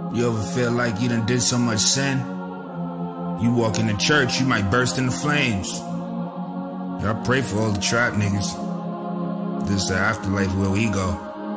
You ever feel like you done did so much sin? You walk in the church, you might burst into flames. Y'all pray for all the trap niggas. This is the afterlife where we go.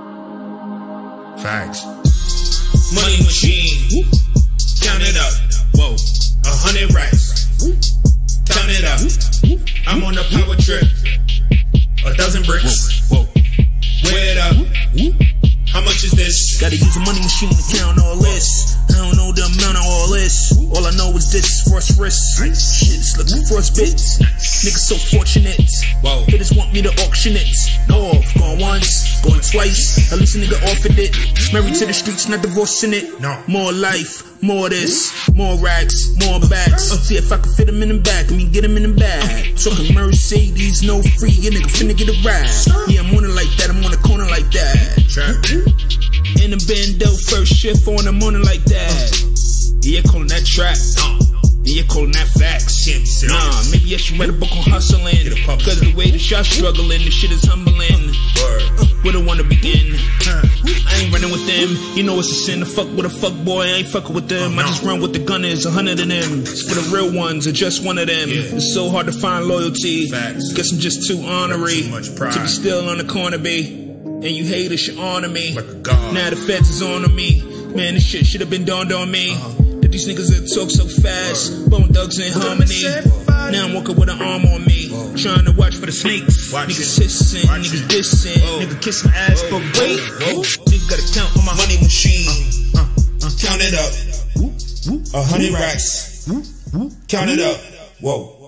Facts. Money machine, count it up. Whoa, 100 racks. Count it up. I'm on a power trip. 1,000 bricks. Whoa, weigh it up. How much is this? Gotta use a money machine to count all this. I don't know the amount of all this. All I know is this is phosphorus. Shit's looking frostbit. Niggas so fortunate. Whoa. Hitters want me to auction it. No off, going once, going twice. At least a nigga offered it. Married to the streets, not divorcing it. No. More life, more this, more racks, more backs. See if I can fit him in the back. I mean, get him in the bag. Talking Mercedes, no free. Your nigga finna get a ride. Yeah, I'm on it like that. I'm on the corner like that. In the bando, first shift on the morning like that. Yeah, calling that trap. Yeah, calling that facts. Nah, maybe I should write a book on hustling. Cause the way the shot's struggling, the shit is humbling. Where do I wanna begin? I ain't running with them. You know it's a sin to fuck with a fuck boy. I ain't fucking with them. I just run with the gunners, 100 of them. It's for the real ones, or just one of them. It's so hard to find loyalty. Guess I'm just too ornery to be still on the corner, B. And you haters should honor me. Now the feds is on me. Man, this shit should have been dawned on me. That these niggas that talk so fast, Bone Thugs in harmony. Now I'm walking with an arm on me, trying to watch for the snakes. Niggas hissing, niggas dissing, nigga kiss my ass, but wait, nigga gotta count on my money machine. Count it up. 100 racks. Count it up. Whoa.